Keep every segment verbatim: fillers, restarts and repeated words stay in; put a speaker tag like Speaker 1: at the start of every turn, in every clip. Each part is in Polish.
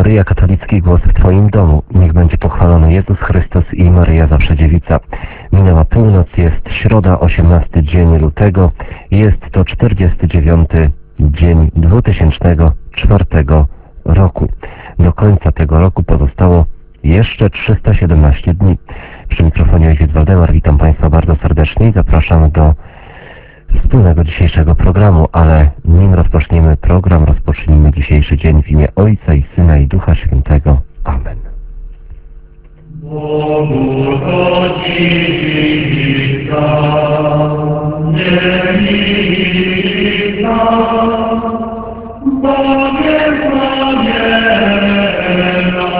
Speaker 1: Maryja, katolicki głos w Twoim domu. Niech będzie pochwalony Jezus Chrystus i Maryja zawsze dziewica. Minęła północ, jest środa, osiemnasty dzień lutego. Jest to czterdziesty dziewiąty dzień dwutysięcznego czwartego roku. Do końca tego roku pozostało jeszcze trzysta siedemnaście dni. Przy mikrofonie ojciec Waldemar, witam Państwa bardzo serdecznie i zapraszam do wspólnego dzisiejszego programu, ale nim rozpoczniemy program, rozpocznijmy dzisiejszy dzień w imię Ojca i Syna i Ducha Świętego. Amen.
Speaker 2: Bogu to dziwica, niewica, Bogiem zbawienna,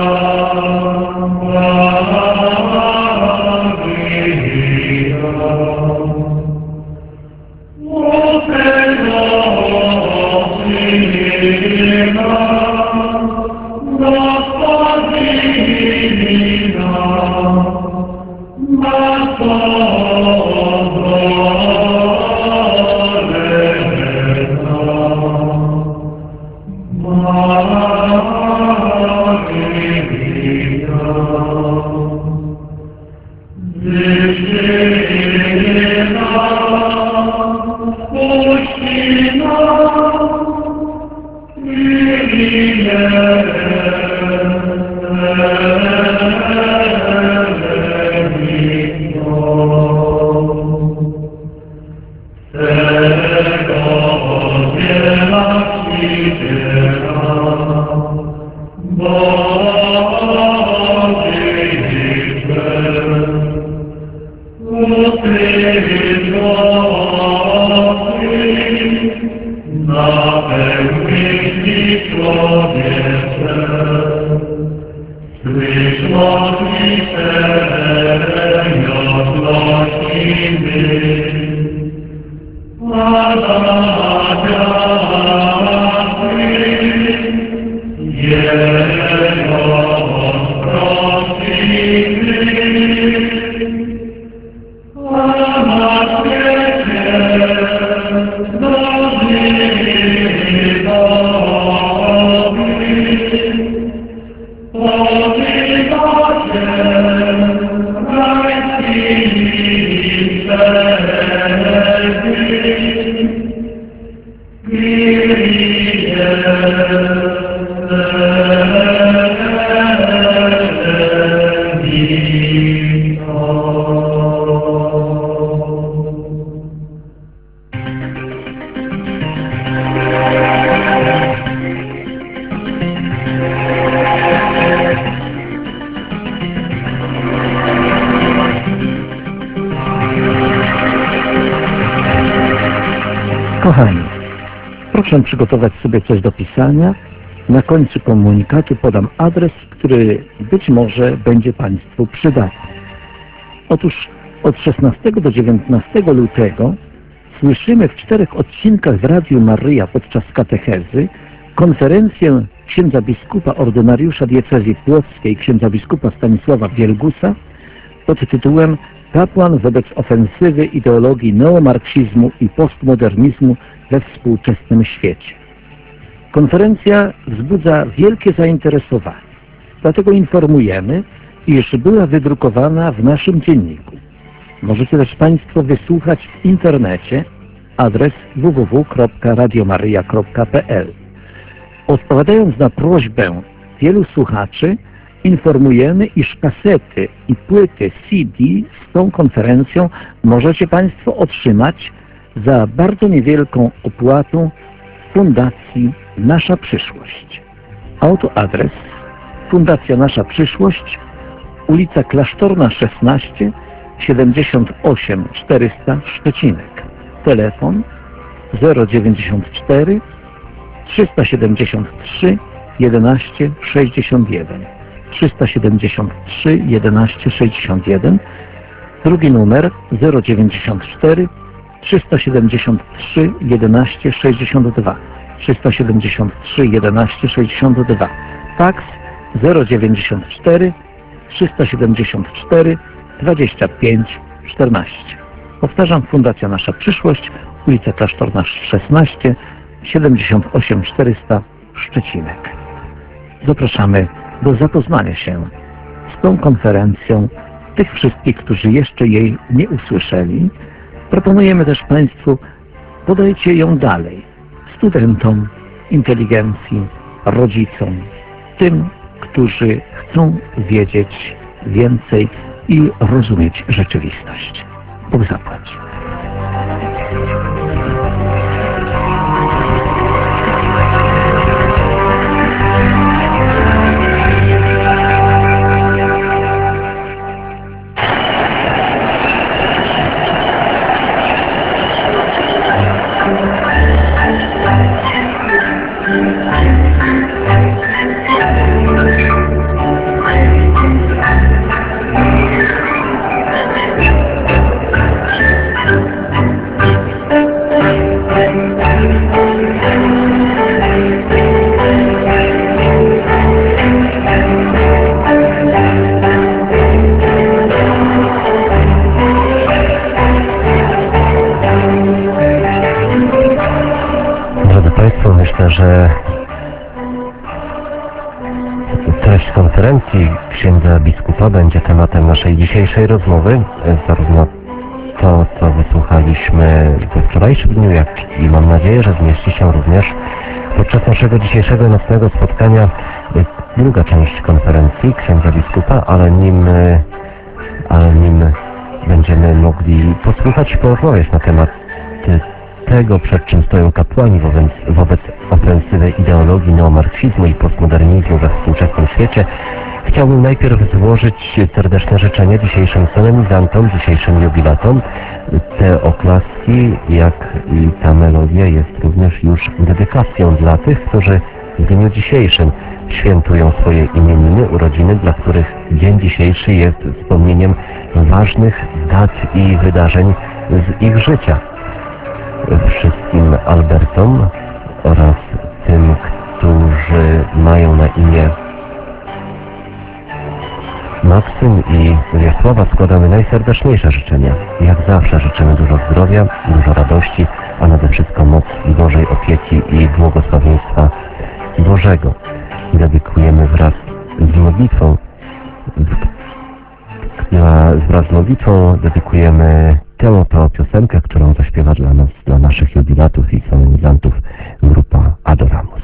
Speaker 3: Kochani, proszę przygotować sobie coś do pisania. Na końcu komunikatu podam adres, który być może będzie Państwu przydatny. Otóż od szesnastego do dziewiętnastego lutego słyszymy w czterech odcinkach w Radiu Maryja podczas katechezy konferencję księdza biskupa ordynariusza diecezji płockiej, księdza biskupa Stanisława Wielgusa pod tytułem Kapłan wobec ofensywy ideologii neomarksizmu i postmodernizmu we współczesnym świecie. Konferencja wzbudza wielkie zainteresowanie, dlatego informujemy, iż była wydrukowana w naszym dzienniku. Możecie też Państwo wysłuchać w internecie, adres w w w kropka radiomaryja kropka p l. Odpowiadając na prośbę wielu słuchaczy, informujemy, iż kasety i płyty C D z tą konferencją możecie Państwo otrzymać za bardzo niewielką opłatą w Fundacji Nasza Przyszłość. Autoadres Fundacja Nasza Przyszłość, ulica Klasztorna szesnaście, siedemdziesiąt osiem czterysta Szczecinek. Telefon zero dziewięćdziesiąt cztery trzysta siedemdziesiąt trzy jedenaście sześćdziesiąt jeden. trzysta siedemdziesiąt trzy jedenaście sześćdziesiąt jeden. Drugi numer zero dziewięćdziesiąt cztery trzysta siedemdziesiąt trzy jedenaście sześćdziesiąt dwa. trzysta siedemdziesiąt trzy jedenaście sześćdziesiąt dwa. Faks zero dziewięćdziesiąt cztery trzysta siedemdziesiąt cztery dwadzieścia pięć czternaście. Powtarzam, Fundacja Nasza Przyszłość, ulica Klasztorna szesnaście, siedemdziesiąt osiem czterysta Szczecinek. zapraszamy do zapoznania się z tą konferencją tych wszystkich, którzy jeszcze jej nie usłyszeli. Proponujemy też Państwu, podajcie ją dalej studentom, inteligencji, rodzicom, tym, którzy chcą wiedzieć więcej i rozumieć rzeczywistość. Bóg zapłać.
Speaker 1: Myślę, że treść konferencji księdza biskupa będzie tematem naszej dzisiejszej rozmowy. Zarówno to, co wysłuchaliśmy we wczorajszym dniu, jak i mam nadzieję, że zmieści się również podczas naszego dzisiejszego nocnego spotkania druga część konferencji księdza biskupa, ale nim, ale nim będziemy mogli posłuchać i porozmawiać na temat tego, przed czym stoją kapłani wobec, wobec ofensywy ideologii neomarksizmu i postmodernizmu we współczesnym świecie, chciałbym najpierw złożyć serdeczne życzenie dzisiejszym solenizantom, dzisiejszym jubilatom. Te oklaski, jak i ta melodia jest również już dedykacją dla tych, którzy w dniu dzisiejszym świętują swoje imieniny, urodziny, dla których dzień dzisiejszy jest wspomnieniem ważnych dat i wydarzeń z ich życia. Wszystkim Albertom oraz tym, którzy mają na imię Maksym i Wiesława, składamy najserdeczniejsze życzenia. Jak zawsze życzymy dużo zdrowia, dużo radości, a nade wszystko moc Bożej opieki i błogosławieństwa Bożego. Dedykujemy wraz z modlitwą, wraz z modlitwą dedykujemy tę oto piosenkę, którą zaśpiewa dla nas, dla naszych jubilatów i solenizantów grupa Adoramus.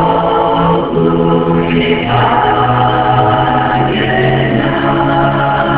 Speaker 2: Panie nasz,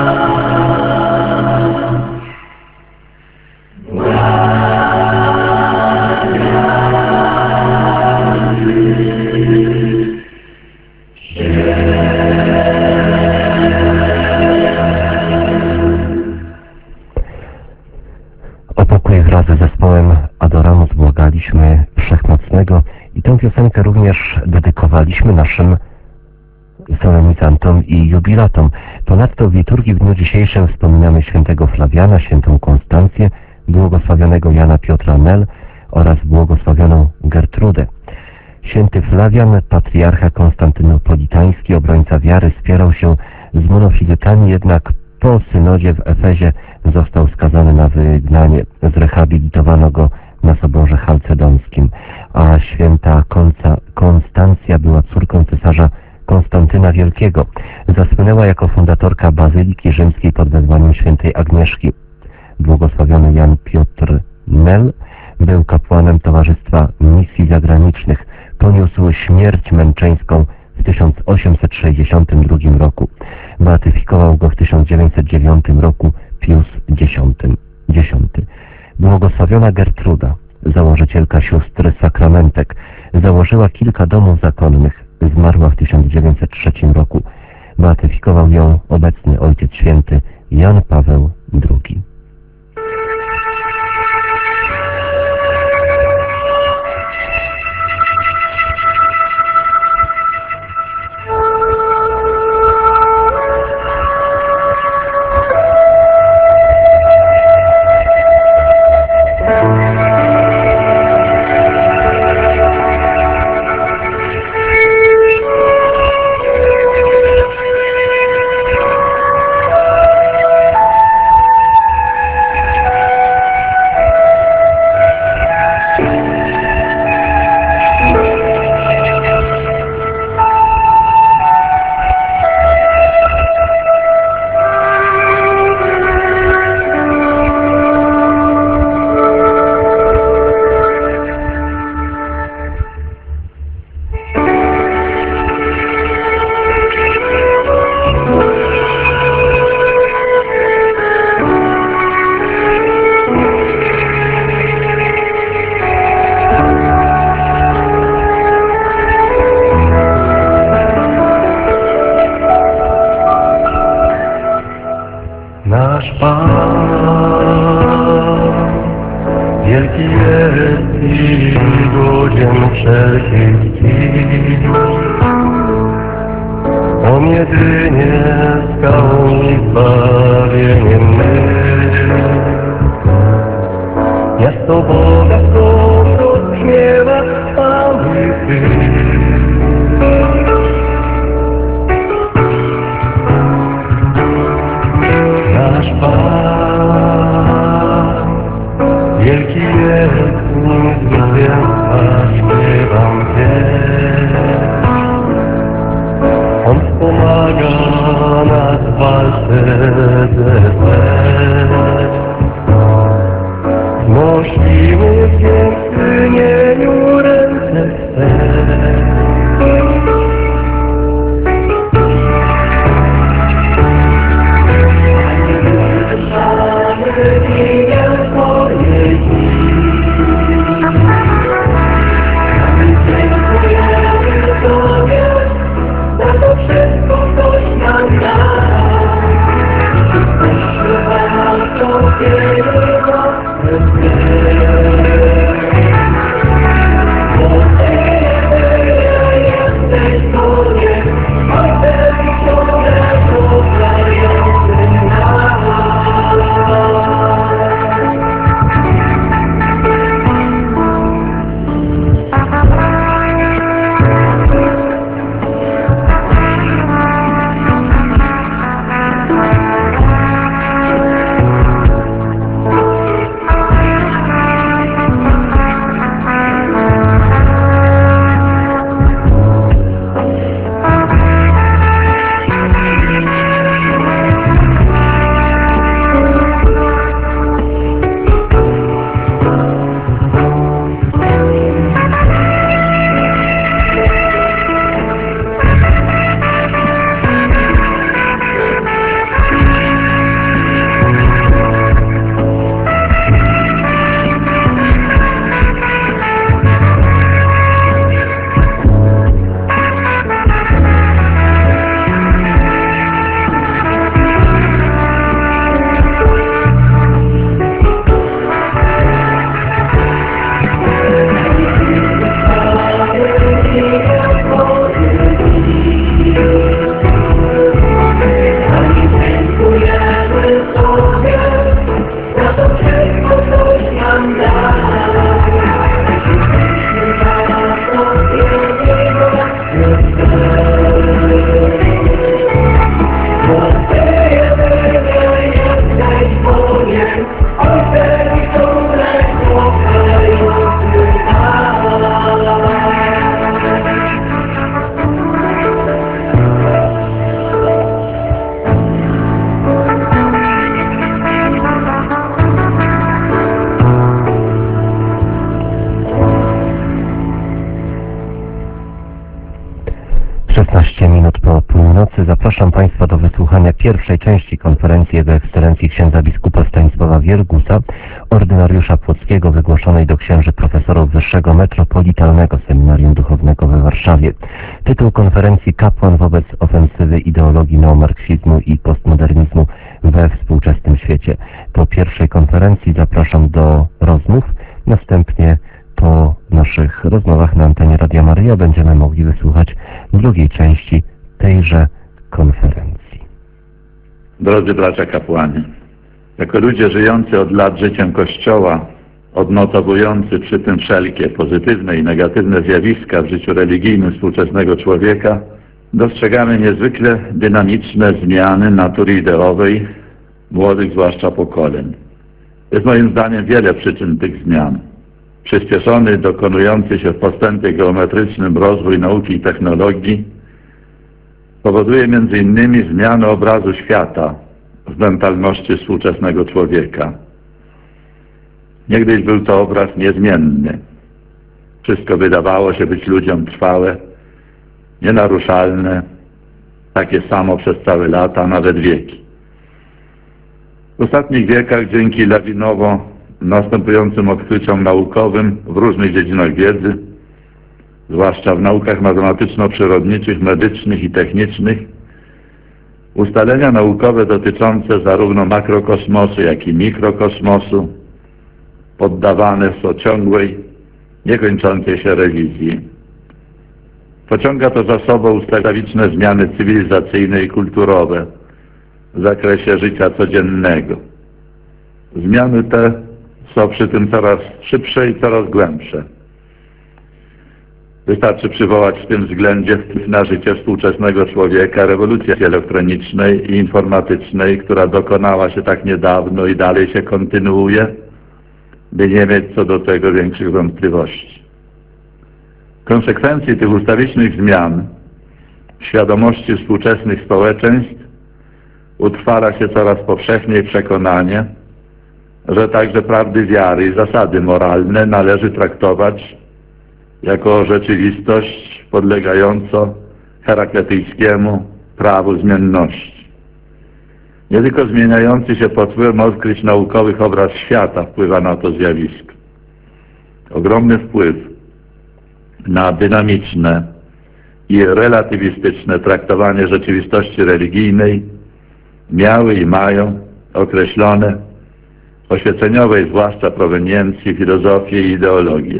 Speaker 1: Pomóżmy naszym solenizantom i jubilatom. Ponadto w liturgii w dniu dzisiejszym wspominamy świętego Flawiana, świętą Konstancję, błogosławionego Jana Piotra Nel oraz błogosławioną Gertrudę. Święty Flawian, patriarcha konstantynopolitański, obrońca wiary, spierał się z monofizytami, jednak po synodzie w Efezie został skazany na wygnanie. Zrehabilitowano go na soborze chalcedonskim, a święta Konca, Konstancja była córką cesarza Konstantyna Wielkiego. Zasłynęła jako fundatorka Bazyliki Rzymskiej pod wezwaniem świętej Agnieszki. Błogosławiony Jan Piotr Nel był kapłanem Towarzystwa Misji Zagranicznych. Poniósł śmierć męczeńską w tysiąc osiemset sześćdziesiątym drugim roku. Beatyfikował go w tysiąc dziewięćset dziewiątym roku Pius Dziesiąty. Błogosławiona Gertruda, założycielka sióstr sakramentek, założyła kilka domów zakonnych. Zmarła w tysiąc dziewięćset trzecim roku. Beatyfikował ją obecny Ojciec Święty Jan Paweł drugi.
Speaker 2: Nasz Pan wielki jest i godzien wszelkiej czci. On jedynie skałą i zbawieniem my. Miasto Boga stąd rozbrzmiewa chwały Ty. Nasz Pan wielki jest, nim zwycięstwa śpiewam pieśń. On wspomaga nas w walce ze złem. Znosimy w dziękczynieniu ręce swe.
Speaker 1: szesnaście minut po północy. Zapraszam Państwa do wysłuchania pierwszej części konferencji Jego Ekscelencji księdza biskupa Stanisława Wielgusa, ordynariusza płockiego, wygłoszonej do księży profesorów Wyższego Metropolitalnego Seminarium Duchownego we Warszawie. Tytuł konferencji: Kapłan wobec ofensywy ideologii neomarksizmu i postmodernizmu we współczesnym świecie. Po pierwszej konferencji zapraszam do rozmów. Następnie po naszych rozmowach na antenie Radia Maryja będziemy mogli wysłuchać drugiej części tejże konferencji.
Speaker 4: Drodzy bracia kapłani, jako ludzie żyjący od lat życiem Kościoła, odnotowujący przy tym wszelkie pozytywne i negatywne zjawiska w życiu religijnym współczesnego człowieka, dostrzegamy niezwykle dynamiczne zmiany natury ideowej młodych, zwłaszcza pokoleń. Jest moim zdaniem wiele przyczyn tych zmian. Przyspieszony, dokonujący się w postępie geometrycznym rozwój nauki i technologii powoduje między innymi zmianę obrazu świata w mentalności współczesnego człowieka. Niegdyś był to obraz niezmienny. Wszystko wydawało się być ludziom trwałe, nienaruszalne, takie samo przez całe lata, nawet wieki. W ostatnich wiekach dzięki lawinowo następującym odkryciom naukowym w różnych dziedzinach wiedzy, zwłaszcza w naukach matematyczno-przyrodniczych, medycznych i technicznych, ustalenia naukowe dotyczące zarówno makrokosmosu, jak i mikrokosmosu poddawane są ciągłej, niekończącej się rewizji. Pociąga to za sobą ustawiczne zmiany cywilizacyjne i kulturowe w zakresie życia codziennego. Zmiany te są przy tym coraz szybsze i coraz głębsze. Wystarczy przywołać w tym względzie wpływ na życie współczesnego człowieka rewolucji elektronicznej i informatycznej, która dokonała się tak niedawno i dalej się kontynuuje, by nie mieć co do tego większych wątpliwości. W konsekwencji tych ustawicznych zmian w świadomości współczesnych społeczeństw utrwala się coraz powszechniej przekonanie, że także prawdy wiary i zasady moralne należy traktować jako rzeczywistość podlegającą herakletyjskiemu prawu zmienności. Nie tylko zmieniający się pod wpływem odkryć naukowych obraz świata wpływa na to zjawisko. Ogromny wpływ na dynamiczne i relatywistyczne traktowanie rzeczywistości religijnej miały i mają określone oświeceniowej, zwłaszcza proweniencji, filozofię i ideologię.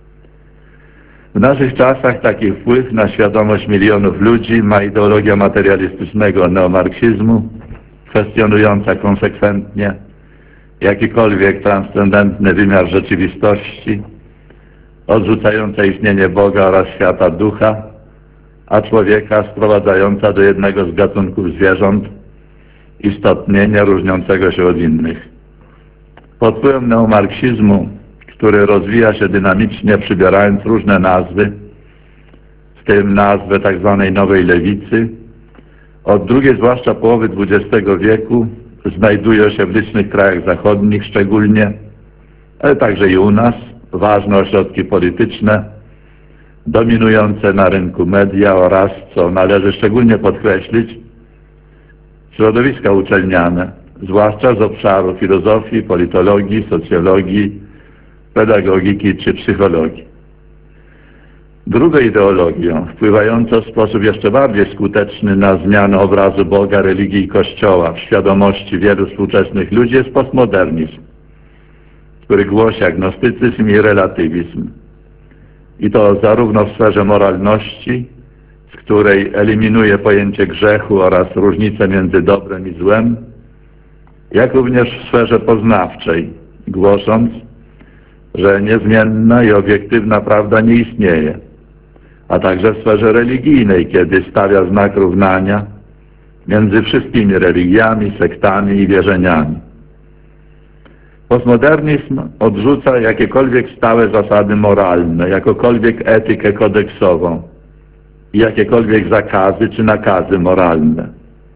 Speaker 4: W naszych czasach taki wpływ na świadomość milionów ludzi ma ideologia materialistycznego neomarksizmu, kwestionująca konsekwentnie jakikolwiek transcendentny wymiar rzeczywistości, odrzucająca istnienie Boga oraz świata ducha, a człowieka sprowadzająca do jednego z gatunków zwierząt, istotnie nie różniącego się od innych. Pod wpływem neomarksizmu, który rozwija się dynamicznie, przybierając różne nazwy, w tym nazwę tzw. nowej lewicy, od drugiej zwłaszcza połowy dwudziestego wieku znajdują się w licznych krajach zachodnich szczególnie, ale także i u nas, ważne ośrodki polityczne, dominujące na rynku media oraz, co należy szczególnie podkreślić, środowiska uczelniane, zwłaszcza z obszaru filozofii, politologii, socjologii, pedagogiki czy psychologii. Drugą ideologią, wpływającą w sposób jeszcze bardziej skuteczny na zmianę obrazu Boga, religii i Kościoła w świadomości wielu współczesnych ludzi, jest postmodernizm, który głosi agnostycyzm i relatywizm. I to zarówno w sferze moralności, z której eliminuje pojęcie grzechu oraz różnicę między dobrem i złem, jak również w sferze poznawczej, głosząc, że niezmienna i obiektywna prawda nie istnieje, a także w sferze religijnej, kiedy stawia znak równania między wszystkimi religiami, sektami i wierzeniami. Postmodernizm odrzuca jakiekolwiek stałe zasady moralne, jakąkolwiek etykę kodeksową i jakiekolwiek zakazy czy nakazy moralne.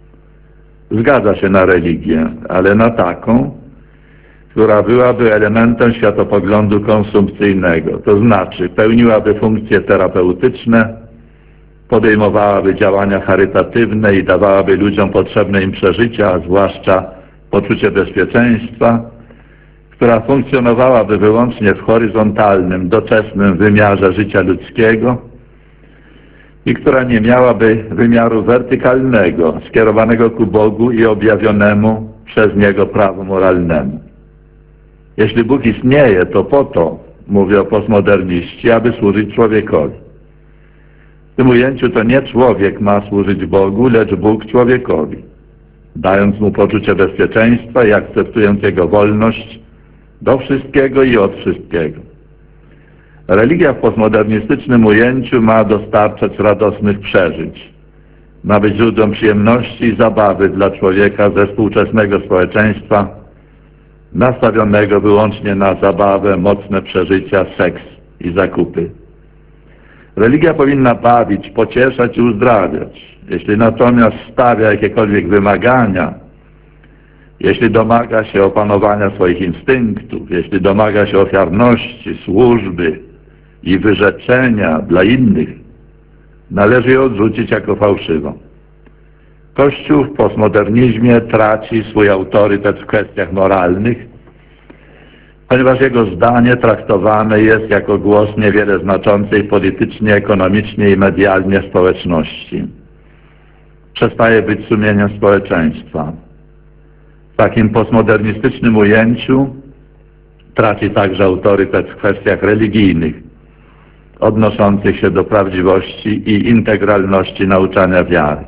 Speaker 4: Zgadza się na religię, ale na taką, która byłaby elementem światopoglądu konsumpcyjnego, to znaczy pełniłaby funkcje terapeutyczne podejmowałaby działania charytatywne i dawałaby ludziom potrzebne im przeżycia, a zwłaszcza poczucie bezpieczeństwa, która funkcjonowałaby wyłącznie w horyzontalnym, doczesnym wymiarze życia ludzkiego i która nie miałaby wymiaru wertykalnego, skierowanego ku Bogu i objawionemu przez Niego prawu moralnemu. Jeśli Bóg istnieje, to po to, mówią postmoderniści, aby służyć człowiekowi. W tym ujęciu to nie człowiek ma służyć Bogu, lecz Bóg człowiekowi, dając mu poczucie bezpieczeństwa i akceptując jego wolność do wszystkiego i od wszystkiego. Religia w postmodernistycznym ujęciu ma dostarczać radosnych przeżyć. Ma być źródłem przyjemności i zabawy dla człowieka ze współczesnego społeczeństwa, nastawionego wyłącznie na zabawę, mocne przeżycia, seks i zakupy. Religia powinna bawić, pocieszać i uzdrawiać. Jeśli natomiast stawia jakiekolwiek wymagania, jeśli domaga się opanowania swoich instynktów, jeśli domaga się ofiarności, służby i wyrzeczenia dla innych, należy ją odrzucić jako fałszywą. Kościół w postmodernizmie traci swój autorytet w kwestiach moralnych, ponieważ jego zdanie traktowane jest jako głos niewiele znaczącej politycznie, ekonomicznie i medialnie społeczności. Przestaje być sumieniem społeczeństwa. W takim postmodernistycznym ujęciu traci także autorytet w kwestiach religijnych, odnoszących się do prawdziwości i integralności nauczania wiary.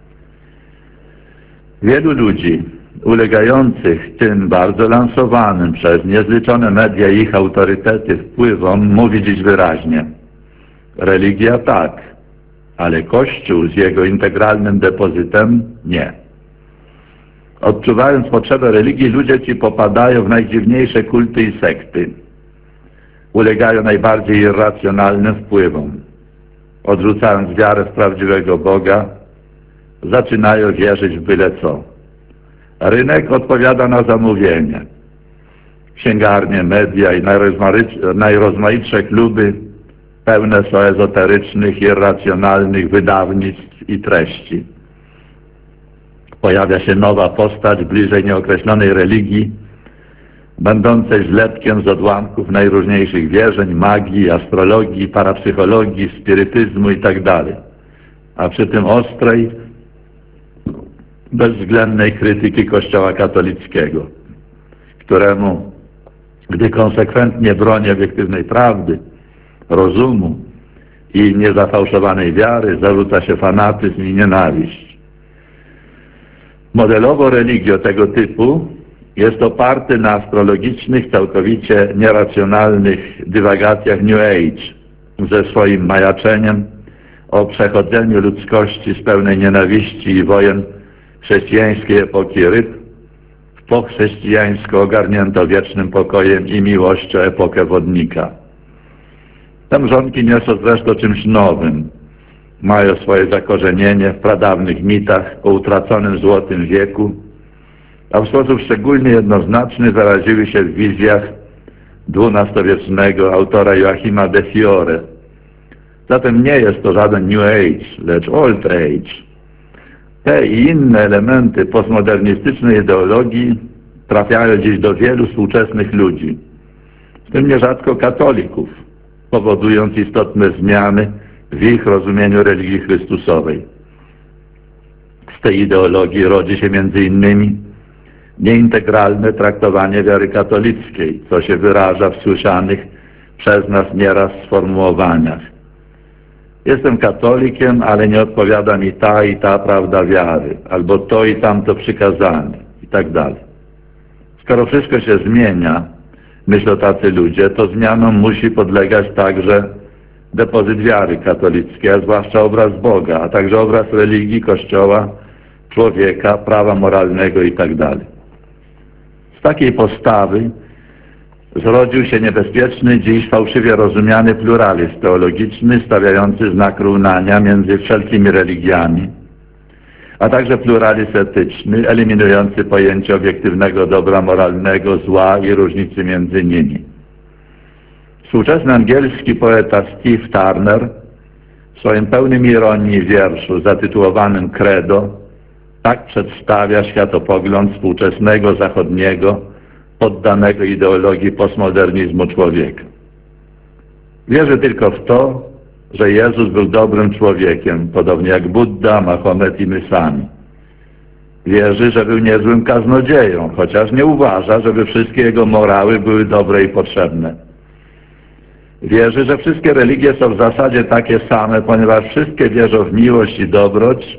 Speaker 4: Wielu ludzi ulegających tym bardzo lansowanym przez niezliczone media i ich autorytety wpływom mówi dziś wyraźnie: religia tak, ale Kościół z jego integralnym depozytem nie. Odczuwając potrzebę religii, ludzie ci popadają w najdziwniejsze kulty i sekty. Ulegają najbardziej irracjonalnym wpływom. Odrzucając wiarę w prawdziwego Boga, zaczynają wierzyć w byle co. Rynek odpowiada na zamówienie. Księgarnie, media i najrozmaitsze kluby pełne są ezoterycznych, irracjonalnych wydawnictw i treści. Pojawia się nowa postać bliżej nieokreślonej religii, będącej zlepkiem z odłamków najróżniejszych wierzeń, magii, astrologii, parapsychologii, spirytyzmu itd., a przy tym ostrej, bezwzględnej krytyki Kościoła katolickiego, któremu, gdy konsekwentnie broni obiektywnej prawdy, rozumu i niezafałszowanej wiary, zarzuca się fanatyzm i nienawiść. Modelowo religio tego typu jest oparty na astrologicznych, całkowicie nieracjonalnych dywagacjach New Age ze swoim majaczeniem o przechodzeniu ludzkości z pełnej nienawiści i wojen chrześcijańskiej epoki ryb w pochrześcijańsko ogarnięto wiecznym pokojem i miłością epokę wodnika. Te mrzonki nie są zresztą czymś nowym. Mają swoje zakorzenienie w pradawnych mitach o utraconym złotym wieku, a w sposób szczególnie jednoznaczny wyraziły się w wizjach dwunastowiecznego autora Joachima de Fiore. Zatem nie jest to żaden New Age, lecz Old Age. Te i inne elementy postmodernistycznej ideologii trafiają dziś do wielu współczesnych ludzi, w tym nierzadko katolików, powodując istotne zmiany w ich rozumieniu religii chrystusowej. Z tej ideologii rodzi się między innymi nieintegralne traktowanie wiary katolickiej, co się wyraża w słyszanych przez nas nieraz sformułowaniach: jestem katolikiem, ale nie odpowiada mi ta i ta prawda wiary, albo to i tamto przykazanie, i tak dalej. Skoro wszystko się zmienia, myślą tacy ludzie, to zmianom musi podlegać także depozyt wiary katolickiej, a zwłaszcza obraz Boga, a także obraz religii, Kościoła, człowieka, prawa moralnego i tak dalej. Z takiej postawy zrodził się niebezpieczny, dziś fałszywie rozumiany pluralizm teologiczny, stawiający znak równania między wszelkimi religiami, a także pluralizm etyczny, eliminujący pojęcie obiektywnego dobra moralnego, zła i różnicy między nimi. Współczesny angielski poeta Steve Turner w swoim pełnym ironii wierszu zatytułowanym Credo tak przedstawia światopogląd współczesnego, zachodniego, poddanego ideologii postmodernizmu człowieka. Wierzy tylko w to, że Jezus był dobrym człowiekiem, podobnie jak Budda, Mahomet i my sami. Wierzy, że był niezłym kaznodzieją, chociaż nie uważa, żeby wszystkie jego morały były dobre i potrzebne. Wierzy, że wszystkie religie są w zasadzie takie same, ponieważ wszystkie wierzą w miłość i dobroć,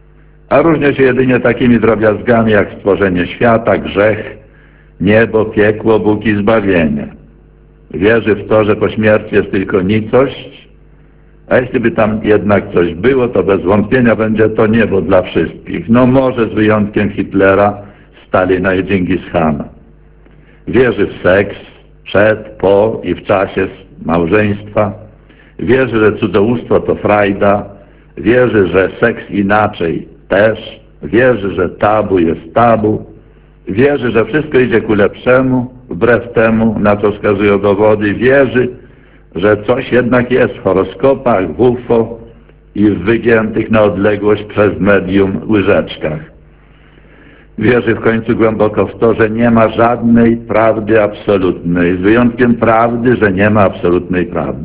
Speaker 4: a różnią się jedynie takimi drobiazgami jak stworzenie świata, grzech, niebo, piekło, Bóg i zbawienie. Wierzy w to, że po śmierci jest tylko nicość, a jeśli by tam jednak coś było, to bez wątpienia będzie to niebo dla wszystkich. No może z wyjątkiem Hitlera, Stalina i Dżingis-Hana. Wierzy w seks przed, po i w czasie małżeństwa. Wierzy, że cudzołóstwo to frajda. Wierzy, że seks inaczej też. Wierzy, że tabu jest tabu. Wierzy, że wszystko idzie ku lepszemu, wbrew temu, na co wskazują dowody. Wierzy, że coś jednak jest w horoskopach, w U F O i w wygiętych na odległość przez medium łyżeczkach. Wierzy w końcu głęboko w to, że nie ma żadnej prawdy absolutnej, z wyjątkiem prawdy, że nie ma absolutnej prawdy.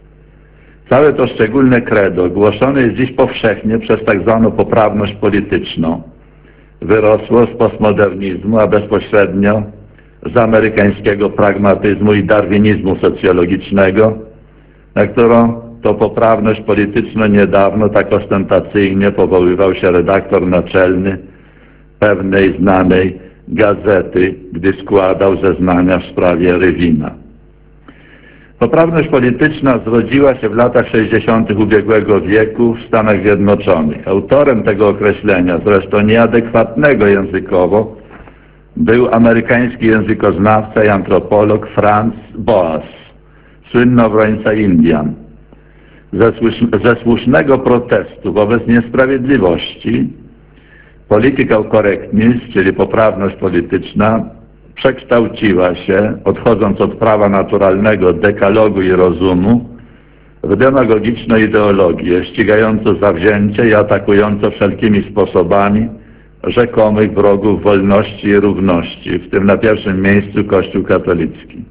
Speaker 4: Całe to szczególne credo głoszone jest dziś powszechnie przez tak zwaną poprawność polityczną. Wyrosło z postmodernizmu, a bezpośrednio z amerykańskiego pragmatyzmu i darwinizmu socjologicznego, na którą to poprawność polityczną niedawno tak ostentacyjnie powoływał się redaktor naczelny pewnej znanej gazety, gdy składał zeznania w sprawie Rywina. Poprawność polityczna zrodziła się w latach sześćdziesiątych ubiegłego wieku w Stanach Zjednoczonych. Autorem tego określenia, zresztą nieadekwatnego językowo, był amerykański językoznawca i antropolog Franz Boas, słynny obrońca Indian. Ze, ze słusznego protestu wobec niesprawiedliwości political correctness, czyli poprawność polityczna, przekształciła się, odchodząc od prawa naturalnego, dekalogu i rozumu, w demagogiczną ideologię, ścigającą zawzięcie i atakującą wszelkimi sposobami rzekomych wrogów wolności i równości, w tym na pierwszym miejscu Kościół katolicki.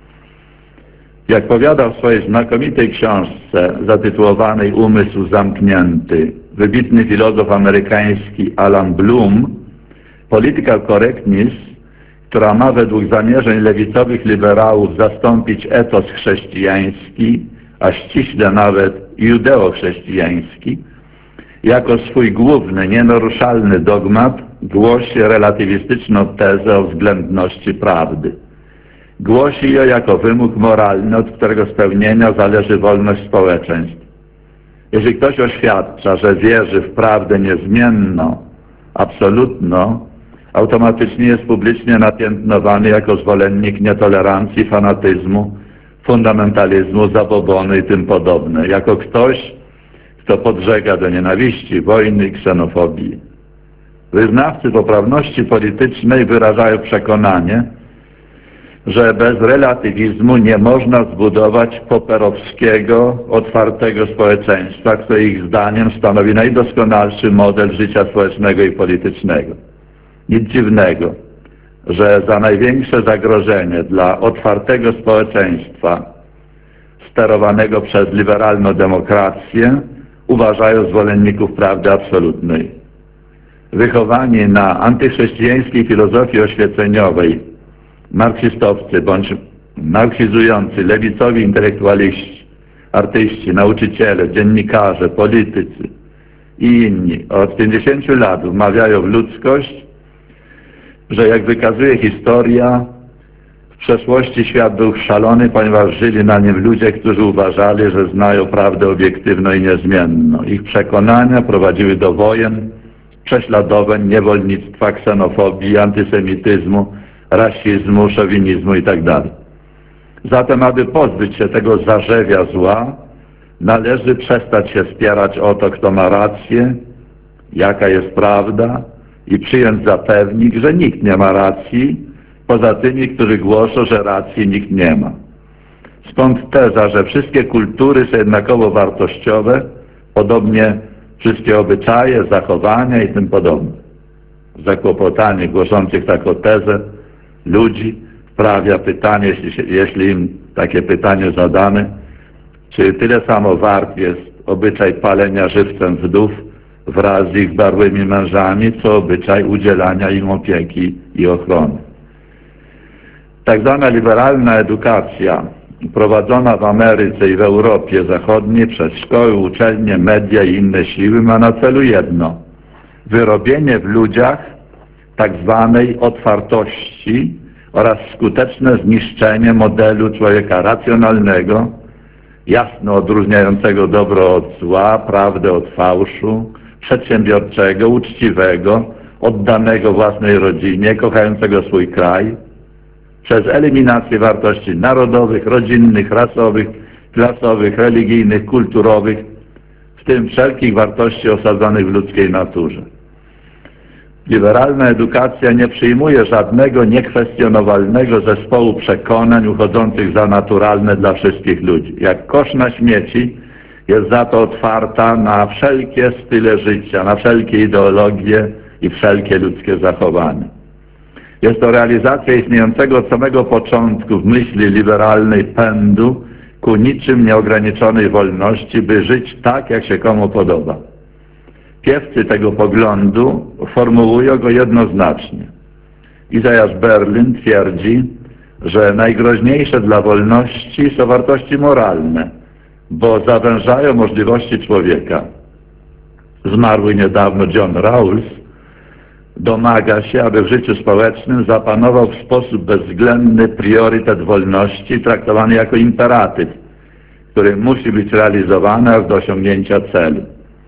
Speaker 4: Jak powiadał w swojej znakomitej książce zatytułowanej Umysł zamknięty wybitny filozof amerykański Alan Bloom, political correctness, która ma według zamierzeń lewicowych liberałów zastąpić etos chrześcijański, a ściśle nawet judeo-chrześcijański, jako swój główny, nienaruszalny dogmat głosi relatywistyczną tezę o względności prawdy. Głosi ją jako wymóg moralny, od którego spełnienia zależy wolność społeczeństw. Jeśli ktoś oświadcza, że wierzy w prawdę niezmienną, absolutną, automatycznie jest publicznie napiętnowany jako zwolennik nietolerancji, fanatyzmu, fundamentalizmu, zabobonu i tym podobne, jako ktoś, kto podżega do nienawiści, wojny i ksenofobii. Wyznawcy poprawności politycznej wyrażają przekonanie, że bez relatywizmu nie można zbudować poperowskiego, otwartego społeczeństwa, które ich zdaniem stanowi najdoskonalszy model życia społecznego i politycznego. Nic dziwnego, że za największe zagrożenie dla otwartego społeczeństwa sterowanego przez liberalną demokrację uważają zwolenników prawdy absolutnej. Wychowani na antychrześcijańskiej filozofii oświeceniowej, marksistowcy bądź marksizujący, lewicowi intelektualiści, artyści, nauczyciele, dziennikarze, politycy i inni od pięćdziesięciu lat wmawiają w ludzkość, że jak wykazuje historia, w przeszłości świat był szalony, ponieważ żyli na nim ludzie, którzy uważali, że znają prawdę obiektywną i niezmienną. Ich przekonania prowadziły do wojen, prześladowań, niewolnictwa, ksenofobii, antysemityzmu, rasizmu, szowinizmu itd. Zatem, aby pozbyć się tego zarzewia zła, należy przestać się spierać o to, kto ma rację, jaka jest prawda i przyjąć za pewnik, że nikt nie ma racji, poza tymi, którzy głoszą, że racji nikt nie ma. Stąd teza, że wszystkie kultury są jednakowo wartościowe, Podobnie wszystkie obyczaje, zachowania i tym podobne. Zakłopotanie głoszących taką tezę ludzi wprawia pytanie, jeśli, się, jeśli im takie pytanie zadane, czy tyle samo wart jest obyczaj palenia żywcem wdów wraz z ich zmarłymi mężami, co obyczaj udzielania im opieki i ochrony. Tak zwana liberalna edukacja prowadzona w Ameryce i w Europie Zachodniej przez szkoły, uczelnie, media i inne siły ma na celu jedno: wyrobienie w ludziach tak zwanej otwartości oraz skuteczne zniszczenie modelu człowieka racjonalnego, jasno odróżniającego dobro od zła, prawdę od fałszu, przedsiębiorczego, uczciwego, oddanego własnej rodzinie, kochającego swój kraj, przez eliminację wartości narodowych, rodzinnych, rasowych, klasowych, religijnych, kulturowych, w tym wszelkich wartości osadzonych w ludzkiej naturze. Liberalna edukacja nie przyjmuje żadnego niekwestionowalnego zespołu przekonań uchodzących za naturalne dla wszystkich ludzi. Jak kosz na śmieci, jest za to otwarta na wszelkie style życia, na wszelkie ideologie i wszelkie ludzkie zachowania. Jest to realizacja istniejącego od samego początku w myśli liberalnej pędu ku niczym nieograniczonej wolności, by żyć tak, jak się komu podoba. Piewcy tego poglądu formułują go jednoznacznie. Izajasz Berlin twierdzi, że najgroźniejsze dla wolności są wartości moralne, bo zawężają możliwości człowieka. Zmarły niedawno John Rawls domaga się, aby w życiu społecznym zapanował w sposób bezwzględny priorytet wolności, traktowany jako imperatyw, który musi być realizowany aż do osiągnięcia celu.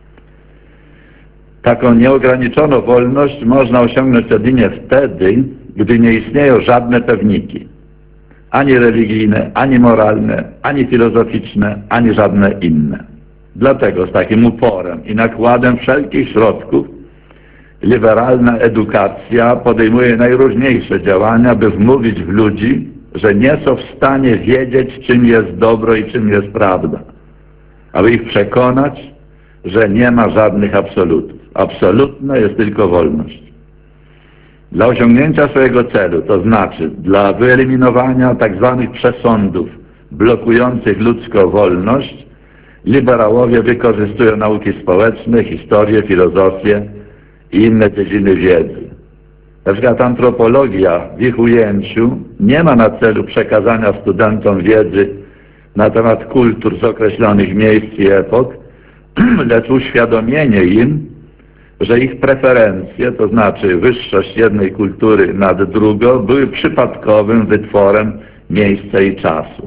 Speaker 4: Taką nieograniczoną wolność można osiągnąć jedynie wtedy, gdy nie istnieją żadne pewniki, ani religijne, ani moralne, ani filozoficzne, ani żadne inne. Dlatego z takim uporem i nakładem wszelkich środków liberalna edukacja podejmuje najróżniejsze działania, by wmówić w ludzi, że nie są w stanie wiedzieć, czym jest dobro i czym jest prawda, aby ich przekonać, że nie ma żadnych absolutów. Absolutna jest tylko wolność. Dla osiągnięcia swojego celu, to znaczy dla wyeliminowania tak zwanych przesądów blokujących ludzką wolność, liberałowie wykorzystują nauki społeczne, historię, filozofię i inne dziedziny wiedzy. Na przykład antropologia w ich ujęciu nie ma na celu przekazania studentom wiedzy na temat kultur z określonych miejsc i epok, lecz uświadomienie im, że ich preferencje, to znaczy wyższość jednej kultury nad drugą, były przypadkowym wytworem miejsca i czasu.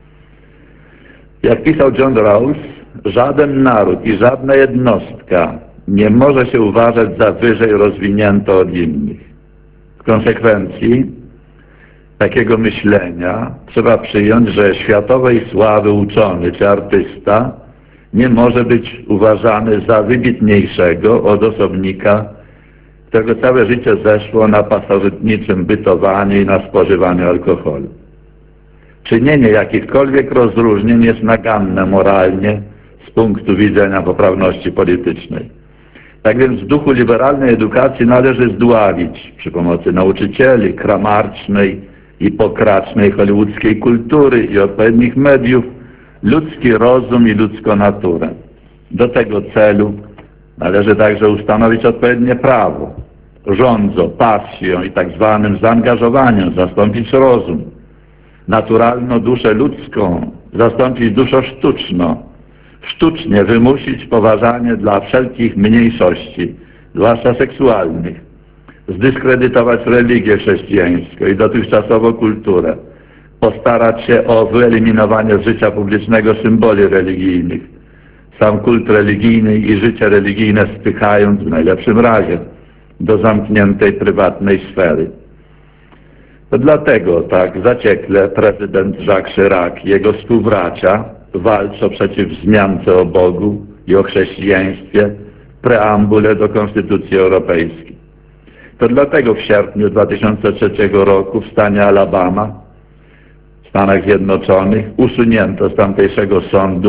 Speaker 4: Jak pisał John Rawls, żaden naród i żadna jednostka nie może się uważać za wyżej rozwinięto od innych. W konsekwencji takiego myślenia trzeba przyjąć, że światowej sławy uczony czy artysta nie może być uważany za wybitniejszego od osobnika, którego całe życie zeszło na pasożytniczym bytowaniu i na spożywaniu alkoholu. Czynienie jakichkolwiek rozróżnień jest naganne moralnie z punktu widzenia poprawności politycznej. Tak więc w duchu liberalnej edukacji należy zdławić przy pomocy nauczycieli, kramarcznej i pokracznej hollywoodzkiej kultury i odpowiednich mediów ludzki rozum i ludzką naturę. Do tego celu należy także ustanowić odpowiednie prawo, żądzą, pasją i tak zwanym zaangażowaniem zastąpić rozum, naturalną duszę ludzką zastąpić duszą sztuczną, sztucznie wymusić poważanie dla wszelkich mniejszości, zwłaszcza seksualnych, zdyskredytować religię chrześcijańską i dotychczasową kulturę, postarać się o wyeliminowanie z życia publicznego symboli religijnych, sam kult religijny i życie religijne spychając w najlepszym razie do zamkniętej prywatnej sfery. To dlatego tak zaciekle prezydent Jacques Chirac i jego współbracia walczą przeciw wzmiance o Bogu i o chrześcijaństwie w preambule do Konstytucji Europejskiej. To dlatego w sierpniu dwa tysiące trzeciego roku w stanie Alabama w Stanach Zjednoczonych usunięto z tamtejszego sądu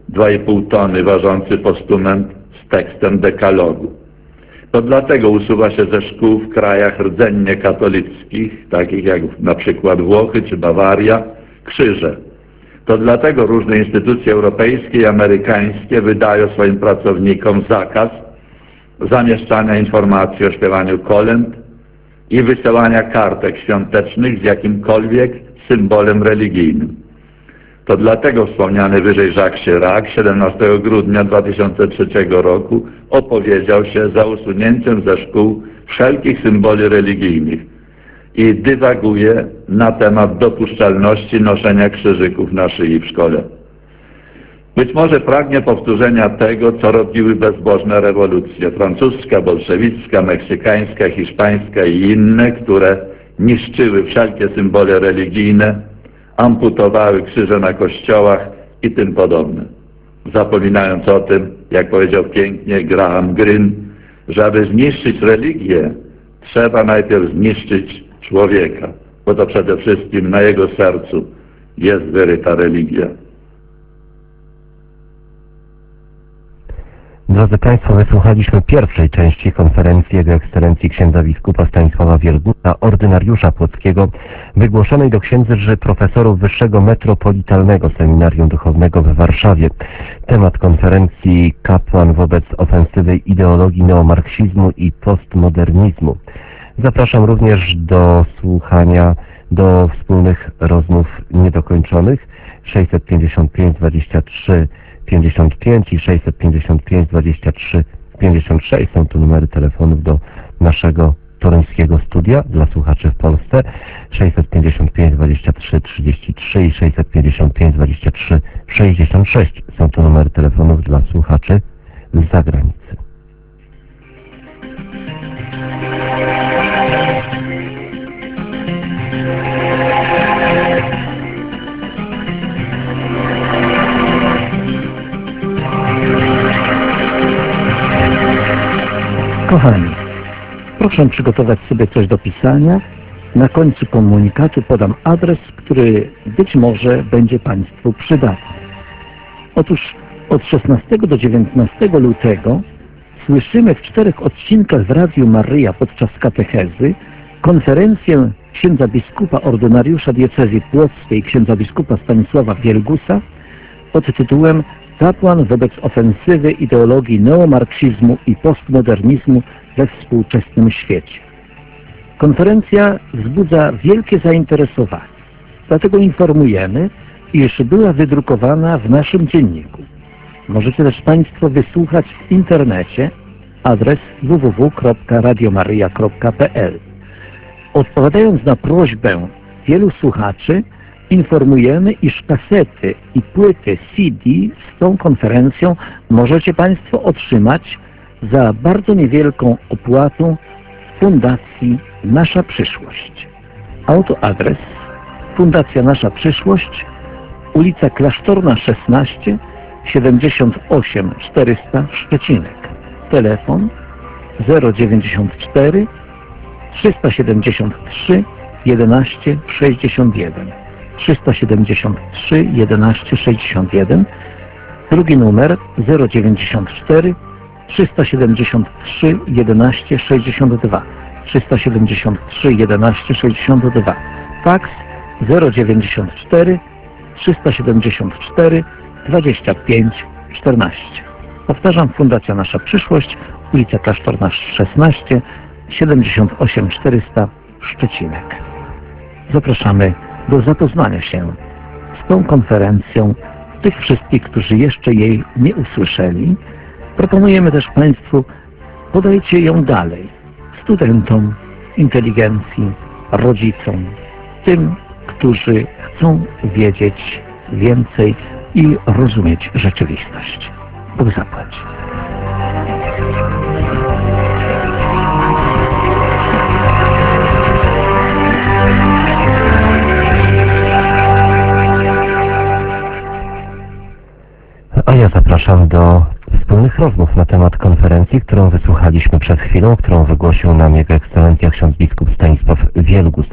Speaker 4: dwa i pół tony ważący postument z tekstem dekalogu. To dlatego usuwa się ze szkół w krajach rdzennie katolickich, takich jak na przykład Włochy czy Bawaria, krzyże. To dlatego różne instytucje europejskie i amerykańskie wydają swoim pracownikom zakaz zamieszczania informacji o śpiewaniu kolęd i wysyłania kartek świątecznych z jakimkolwiek symbolem religijnym. To dlatego wspomniany wyżej Jacques Chirac siedemnastego grudnia dwa tysiące trzeciego roku opowiedział się za usunięciem ze szkół wszelkich symboli religijnych i dywaguje na temat dopuszczalności noszenia krzyżyków na szyi w szkole. Być może pragnie powtórzenia tego, co robiły bezbożne rewolucje francuska, bolszewicka, meksykańska, hiszpańska i inne, które niszczyły wszelkie symbole religijne, amputowały krzyże na kościołach i tym podobne. Zapominając o tym, jak powiedział pięknie Graham Greene, że aby zniszczyć religię, trzeba najpierw zniszczyć człowieka, bo to przede wszystkim na jego sercu jest wyryta religia.
Speaker 1: Drodzy Państwo, wysłuchaliśmy pierwszej części konferencji Jego Ekscelencji księdza biskupa Stanisława Wielgusa, ordynariusza płockiego, wygłoszonej do księży profesorów Wyższego Metropolitalnego Seminarium Duchownego w Warszawie. Temat konferencji: kapłan wobec ofensywy ideologii neomarksizmu i postmodernizmu. Zapraszam również do słuchania, do wspólnych rozmów niedokończonych sześćset pięćdziesiąt pięć dwadzieścia trzy pięćdziesiąt pięć i sześćset pięćdziesiąt pięć dwadzieścia trzy pięćdziesiąt sześć. Są tu numery telefonów do naszego toruńskiego studia dla słuchaczy w Polsce. sześćset pięćdziesiąt pięć dwadzieścia trzy trzydzieści trzy i sześćset pięćdziesiąt pięć dwadzieścia trzy sześćdziesiąt sześć. Są to numery telefonów dla słuchaczy z zagranicy.
Speaker 3: Kochani, proszę przygotować sobie coś do pisania. Na końcu komunikatu podam adres, który być może będzie Państwu przydatny. Otóż od szesnastego do dziewiętnastego lutego słyszymy w czterech odcinkach w Radiu Maryja podczas katechezy konferencję księdza biskupa ordynariusza diecezji płockiej, księdza biskupa Stanisława Wielgusa pod tytułem Kapłan wobec ofensywy ideologii neomarksizmu i postmodernizmu we współczesnym świecie. Konferencja wzbudza wielkie zainteresowanie, dlatego informujemy, iż była wydrukowana w naszym dzienniku. Możecie też Państwo wysłuchać w internecie, adres w w w kropka radiomaryja kropka p l. Odpowiadając na prośbę wielu słuchaczy, informujemy, iż kasety i płyty C D z tą konferencją możecie Państwo otrzymać za bardzo niewielką opłatą w Fundacji Nasza Przyszłość. Autoadres: Fundacja Nasza Przyszłość, ulica Klasztorna szesnaście, siedemdziesiąt osiem czterysta Szczecinek. Telefon zero dziewięćdziesiąt cztery trzysta siedemdziesiąt trzy jedenaście sześćdziesiąt jeden. trzysta siedemdziesiąt trzy jedenaście sześćdziesiąt jeden. Drugi numer zero dziewięćdziesiąt cztery trzysta siedemdziesiąt trzy jedenaście sześćdziesiąt dwa. trzysta siedemdziesiąt trzy jedenaście sześćdziesiąt dwa. Faks zero dziewięćdziesiąt cztery trzysta siedemdziesiąt cztery dwadzieścia pięć czternaście. Powtarzam, Fundacja Nasza Przyszłość, ulica Klasztorna szesnaście, siedemdziesiąt osiem czterysta Szczecinek. Zapraszamy do zapoznania się z tą konferencją tych wszystkich, którzy jeszcze jej nie usłyszeli. Proponujemy też Państwu, podajcie ją dalej studentom, inteligencji, rodzicom, tym, którzy chcą wiedzieć więcej i rozumieć rzeczywistość. Bóg zapłać.
Speaker 1: A ja zapraszam do wspólnych rozmów na temat konferencji, którą wysłuchaliśmy przed chwilą, którą wygłosił nam Jego Ekscelencja ksiądz biskup Stanisław Wielgus.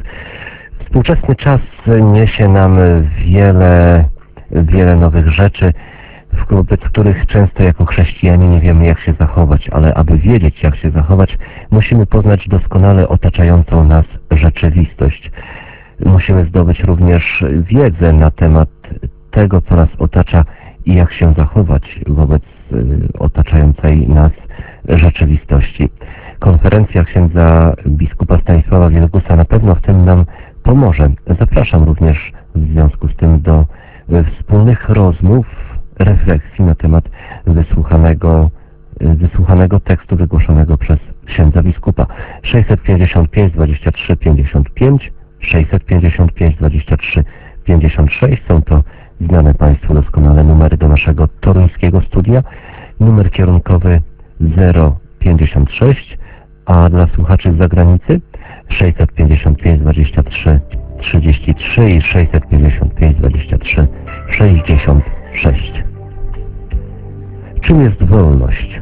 Speaker 1: Współczesny czas niesie nam wiele, wiele nowych rzeczy. wobec których często jako chrześcijanie nie wiemy, jak się zachować, ale aby wiedzieć, jak się zachować, musimy poznać doskonale otaczającą nas rzeczywistość. Musimy zdobyć również wiedzę na temat tego, co nas otacza i jak się zachować wobec otaczającej nas rzeczywistości. Konferencja księdza biskupa Stanisława Wielgusa na pewno w tym nam pomoże. Zapraszam również w związku z tym do wspólnych rozmów, refleksji na temat wysłuchanego, wysłuchanego tekstu wygłoszonego przez księdza biskupa. sześćset pięćdziesiąt pięć dwadzieścia trzy pięćdziesiąt pięć, sześćset pięćdziesiąt pięć dwadzieścia trzy pięćdziesiąt sześć. Są to znane Państwu doskonale numery do naszego toruńskiego studia. Numer kierunkowy zero pięćdziesiąt sześć, a dla słuchaczy z zagranicy sześćset pięćdziesiąt pięć dwadzieścia trzy trzydzieści trzy i sześćset pięćdziesiąt pięć dwadzieścia trzy sześćdziesiąt sześć. Czym jest wolność?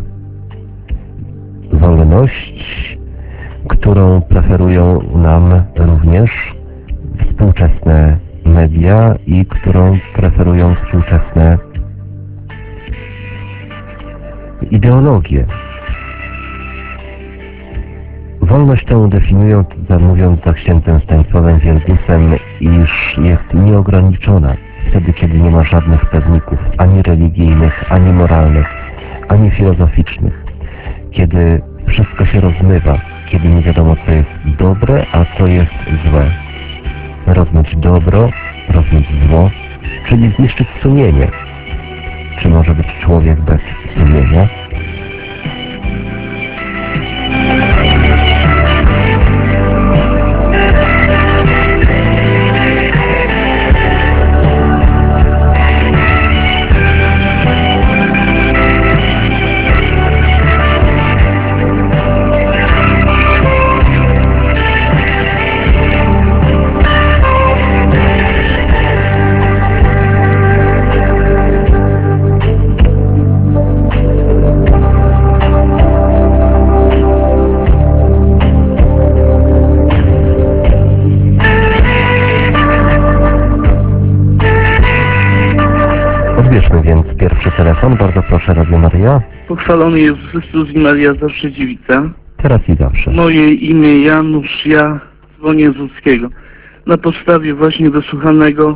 Speaker 1: Wolność, którą preferują nam również współczesne media i którą preferują współczesne ideologie. Wolność tę definiują, mówiąc za księdzem Stanisławem Wielgusem, iż jest nieograniczona wtedy, kiedy nie ma żadnych pewników, ani religijnych, ani moralnych, ani filozoficznych. Kiedy wszystko się rozmywa, kiedy nie wiadomo, co jest dobre, a co jest złe. Rozmyć dobro, rozmyć zło, czyli zniszczyć sumienie. Czy może być człowiek bez sumienia? Odbierzmy więc pierwszy telefon. Bardzo proszę, Radio Maryja.
Speaker 5: Pochwalony Jezus Chrystus i Maria zawsze dziewica.
Speaker 1: Teraz i zawsze.
Speaker 5: Moje imię Janusz, ja dzwonię z Łódzkiego. Na podstawie właśnie wysłuchanego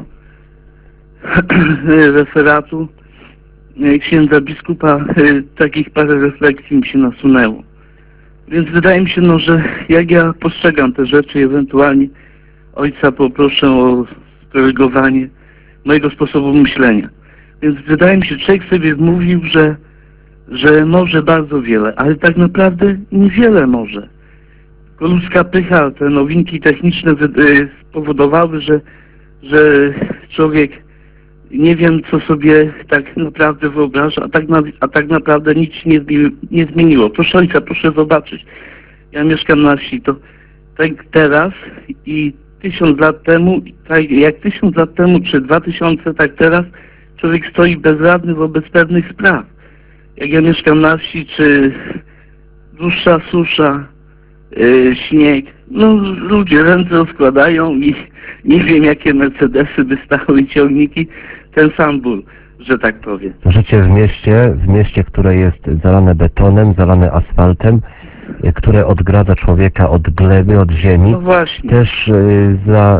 Speaker 5: referatu księdza biskupa takich parę refleksji mi się nasunęło. Więc wydaje mi się, no, że jak ja postrzegam te rzeczy, ewentualnie ojca poproszę o skorygowanie mojego sposobu myślenia. Więc wydaje mi się, człowiek sobie mówił, że, że może bardzo wiele, ale tak naprawdę niewiele może. Tylko ludzka pycha, te nowinki techniczne spowodowały, że, że człowiek nie wiem, co sobie tak naprawdę wyobraża, a tak, na, a tak naprawdę nic nie, nie zmieniło. Proszę ojca, proszę zobaczyć. Ja mieszkam na wsi, to tak teraz i tysiąc lat temu, tak jak tysiąc lat temu, czy dwa tysiące, tak teraz, człowiek stoi bezradny wobec pewnych spraw. Jak ja mieszkam na wsi, czy dłuższa susza, yy, śnieg, no ludzie ręce rozkładają i nie wiem, jakie Mercedesy by stały i ciągniki, ten sam ból, że tak powiem.
Speaker 1: Życie w mieście, w mieście, które jest zalane betonem, zalane asfaltem, które odgradza człowieka od gleby, od ziemi,
Speaker 5: No właśnie,
Speaker 1: też y, za,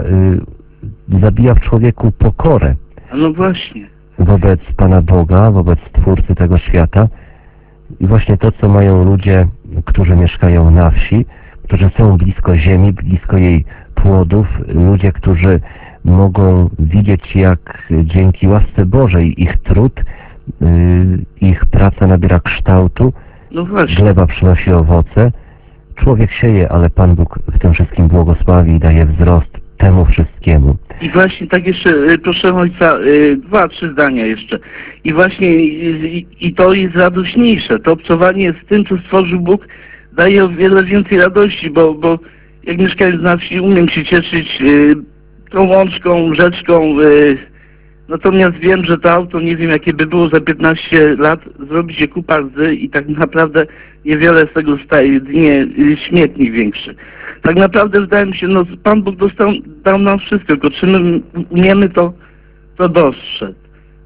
Speaker 1: y, zabija w człowieku pokorę
Speaker 5: no właśnie.
Speaker 1: wobec Pana Boga, wobec Twórcy tego świata. I właśnie to, co mają ludzie, którzy mieszkają na wsi, którzy są blisko ziemi, blisko jej płodów, ludzie, którzy mogą widzieć, jak dzięki łasce Bożej ich trud, y, ich praca nabiera kształtu,
Speaker 5: No właśnie.
Speaker 1: gleba przynosi owoce. Człowiek sieje, ale Pan Bóg w tym wszystkim błogosławi i daje wzrost temu wszystkiemu.
Speaker 5: I właśnie tak jeszcze, y, proszę ojca, y, dwa, trzy zdania jeszcze. I właśnie i, i to jest radośniejsze. To obcowanie z tym, co stworzył Bóg, daje o wiele więcej radości, bo, bo jak mieszkając na wsi, umiem się cieszyć y, tą łączką, rzeczką. Y, natomiast wiem, że to auto, nie wiem, jakie by było za piętnaście lat, zrobi się kupa rdzy i tak naprawdę niewiele z tego staje, nie, y, śmietnik większy. Tak naprawdę wydaje mi się, no Pan Bóg dostał, dał nam wszystko, tylko czy my umiemy to, to dostrzec.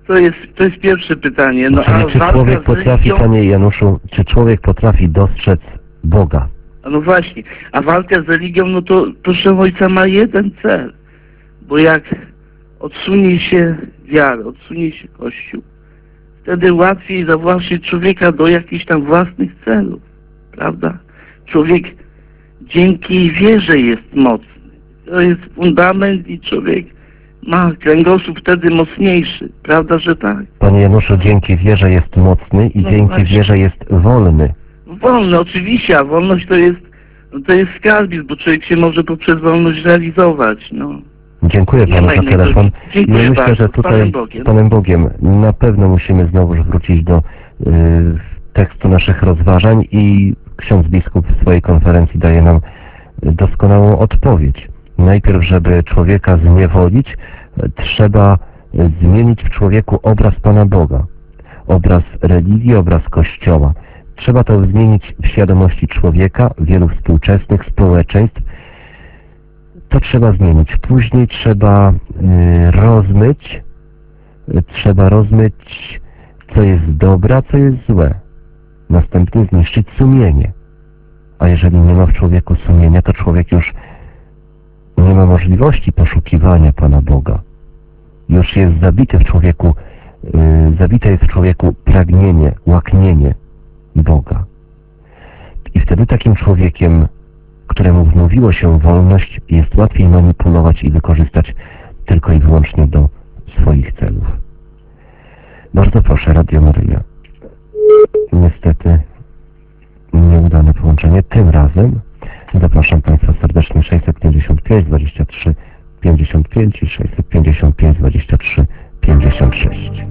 Speaker 5: To jest, to jest pierwsze pytanie. No,
Speaker 1: Czyli
Speaker 5: a
Speaker 1: czy
Speaker 5: walka
Speaker 1: człowiek
Speaker 5: z
Speaker 1: potrafi,
Speaker 5: religią-
Speaker 1: panie Januszu, czy człowiek potrafi dostrzec Boga?
Speaker 5: A no właśnie, a walka z religią, no to proszę ojca, ma jeden cel. Bo jak odsunie się wiarę, odsunie się Kościół, wtedy łatwiej zawłaszczyć człowieka do jakichś tam własnych celów, prawda? Człowiek dzięki wierze jest mocny. To jest fundament i człowiek ma kręgosłup wtedy mocniejszy, prawda, że tak?
Speaker 1: Panie Januszu, dzięki wierze jest mocny i
Speaker 5: No
Speaker 1: dzięki
Speaker 5: właśnie.
Speaker 1: wierze jest wolny.
Speaker 5: Wolny, oczywiście, a wolność to jest, no to jest skarbiec, bo człowiek się może poprzez wolność realizować, no.
Speaker 1: Dziękuję
Speaker 5: Nie
Speaker 1: panu
Speaker 5: ma
Speaker 1: za
Speaker 5: innej
Speaker 1: telefon.
Speaker 5: drogi. Dziękuję
Speaker 1: I myślę,
Speaker 5: bardzo.
Speaker 1: że
Speaker 5: Z
Speaker 1: tutaj
Speaker 5: Panem Bogiem.
Speaker 1: z Panem Bogiem na pewno musimy znowu wrócić do y, tekstu naszych rozważań i ksiądz biskup w swojej konferencji daje nam doskonałą odpowiedź. Najpierw, żeby człowieka zniewolić, trzeba zmienić w człowieku obraz Pana Boga, obraz religii, obraz Kościoła. Trzeba to zmienić w świadomości człowieka, wielu współczesnych społeczeństw. To trzeba zmienić. Później trzeba y, rozmyć, y, trzeba rozmyć, co jest dobre, a co jest złe. Następnie zniszczyć sumienie. A jeżeli nie ma w człowieku sumienia, to człowiek już nie ma możliwości poszukiwania Pana Boga. Już jest zabity w człowieku, y, zabite jest w człowieku pragnienie, łaknienie Boga. I wtedy takim człowiekiem, któremu wmówiło się wolność, jest łatwiej manipulować i wykorzystać tylko i wyłącznie do swoich celów. Bardzo proszę, Radio Maryja. Niestety nieudane połączenie. Tym razem zapraszam Państwa serdecznie sześćset pięćdziesiąt pięć dwadzieścia trzy pięćdziesiąt pięć i sześćset pięćdziesiąt pięć dwadzieścia trzy pięćdziesiąt sześć.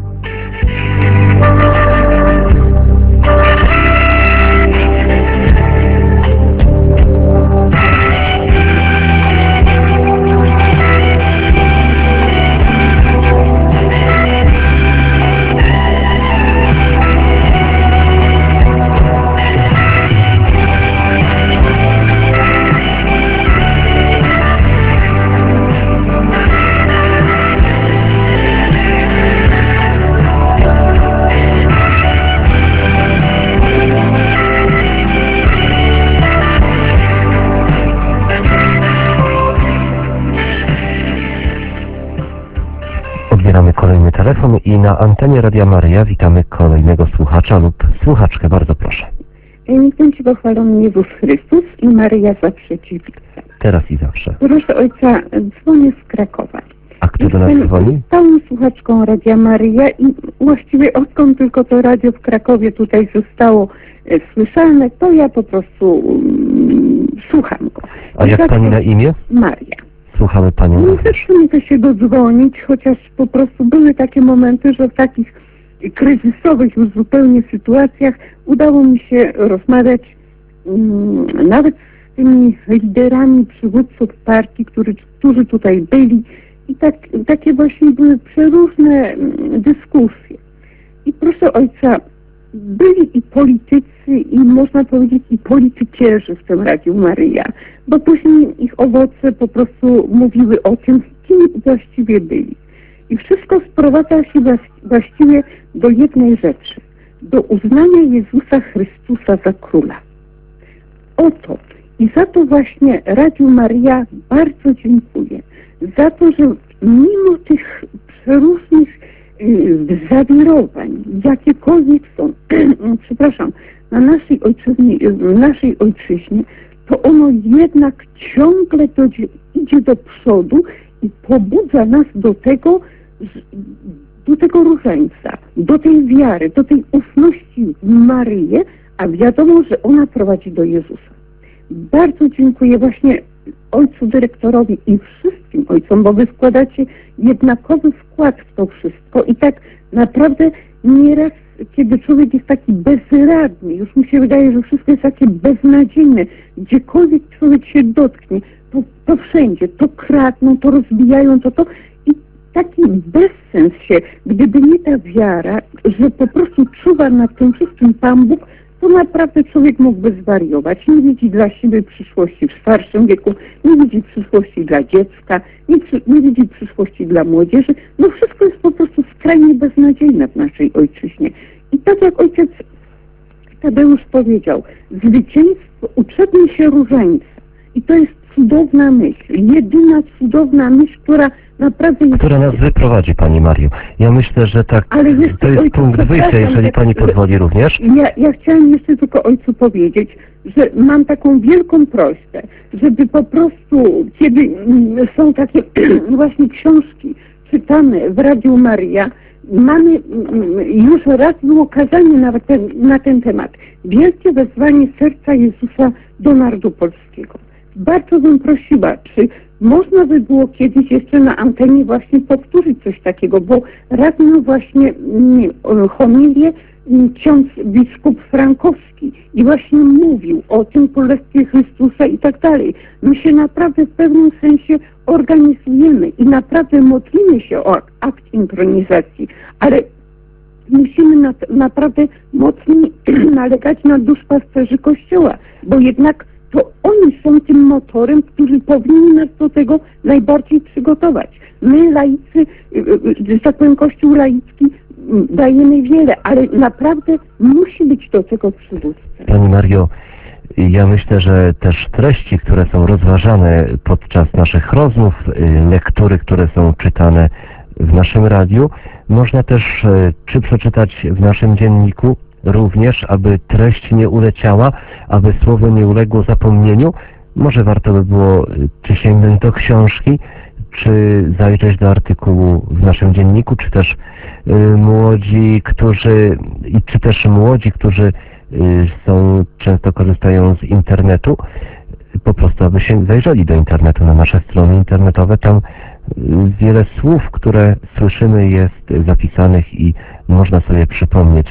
Speaker 1: Odbieramy kolejny telefon i na antenie Radia Maryja witamy kolejnego słuchacza lub słuchaczkę. Bardzo proszę.
Speaker 6: Niech będzie pochwalony Jezus Chrystus i Maryja zawsze dziewica.
Speaker 1: Teraz i zawsze.
Speaker 6: Proszę ojca, dzwonię z Krakowa.
Speaker 1: A kto do nas
Speaker 6: Jestem
Speaker 1: dzwoni?
Speaker 6: stałą słuchaczką Radia Maryja i właściwie odkąd tylko to radio w Krakowie tutaj zostało e, słyszalne, to ja po prostu mm, słucham go.
Speaker 1: A
Speaker 6: I
Speaker 1: jak
Speaker 6: tak
Speaker 1: pani
Speaker 6: to-
Speaker 1: na imię?
Speaker 6: Maria.
Speaker 1: Słuchamy Panią
Speaker 6: Nie
Speaker 1: również.
Speaker 6: zawsze mi to się dodzwonić, chociaż po prostu były takie momenty, że w takich kryzysowych już zupełnie sytuacjach udało mi się rozmawiać mm, nawet z tymi liderami przywódców partii, którzy, którzy tutaj byli i tak, takie właśnie były przeróżne mm, dyskusje. I proszę ojca, byli i politycy, i można powiedzieć i politykierzy w tym Radiu Maryja, bo później ich owoce po prostu mówiły o tym, kim właściwie byli. I wszystko sprowadza się włas- właściwie do jednej rzeczy, do uznania Jezusa Chrystusa za Króla. Oto i za to właśnie Radiu Maryja bardzo dziękuję. Za to, że mimo tych przeróżnych y, zawirowań, jakiekolwiek są, przepraszam, na naszej ojczyźnie, w naszej ojczyźnie, to ono jednak ciągle dodzie, idzie do przodu i pobudza nas do tego, z- do tego różańca, do tej wiary, do tej ufności w Maryję, a wiadomo, że ona prowadzi do Jezusa. Bardzo dziękuję właśnie ojcu dyrektorowi i wszystkim ojcom, bo wy wkładacie jednakowy wkład w to wszystko i tak naprawdę nieraz, kiedy człowiek jest taki bezradny, już mi się wydaje, że wszystko jest takie beznadziejne, gdziekolwiek człowiek się dotknie, to, to wszędzie, to kradną, to rozbijają, to to i taki bezsens się, gdyby nie ta wiara, że po prostu czuwa nad tym wszystkim Pan Bóg, to naprawdę człowiek mógłby zwariować. Nie widzi dla siebie przyszłości w starszym wieku, nie widzi przyszłości dla dziecka, nie, przy, nie widzi przyszłości dla młodzieży. No wszystko jest po prostu skrajnie beznadziejne w naszej ojczyźnie. I tak jak ojciec Tadeusz powiedział, zwycięstwo uczepni się różańca. I to jest cudowna myśl, jedyna cudowna myśl, która naprawdę jest...
Speaker 1: Która nas wyprowadzi, Pani Mario. Ja myślę, że tak,
Speaker 6: Ale jeszcze,
Speaker 1: to jest
Speaker 6: ojcu,
Speaker 1: punkt wyjścia,
Speaker 6: przepraszam,
Speaker 1: jeżeli
Speaker 6: że-
Speaker 1: Pani pozwoli również.
Speaker 6: Ja, ja chciałem jeszcze tylko ojcu powiedzieć, że mam taką wielką prośbę, żeby po prostu, kiedy mm, są takie właśnie książki czytane w Radiu Maria, mamy, mm, już raz było kazanie na ten, na ten temat. Wielkie wezwanie serca Jezusa do narodu polskiego. Bardzo bym prosiła, czy można by było kiedyś jeszcze na antenie właśnie powtórzyć coś takiego, bo raz miał właśnie mm, homilię mm, ksiądz biskup Frankowski i właśnie mówił o tym Królestwie Chrystusa i tak dalej. My się naprawdę w pewnym sensie organizujemy i naprawdę modlimy się o akt intronizacji, ale musimy na, naprawdę mocniej nalegać na duszpasterzy Kościoła, bo jednak to oni są tym motorem, którzy powinni nas do tego najbardziej przygotować. My, laicy, że tak powiem, Kościół laicki, dajemy wiele, ale naprawdę musi być do tego przywódca.
Speaker 1: Pani Mario, ja myślę, że też treści, które są rozważane podczas naszych rozmów, y, lektury, które są czytane w naszym radiu, można też y, czy przeczytać w naszym dzienniku, również, aby treść nie uleciała, aby słowo nie uległo zapomnieniu. Może warto by było y, czy sięgnąć do książki, czy zajrzeć do artykułu w naszym dzienniku, czy też y, młodzi, którzy, i czy też młodzi, którzy y, są, często korzystają z internetu, po prostu aby się zajrzeli do internetu, na nasze strony internetowe. Tam y, wiele słów, które słyszymy, jest zapisanych i można sobie przypomnieć.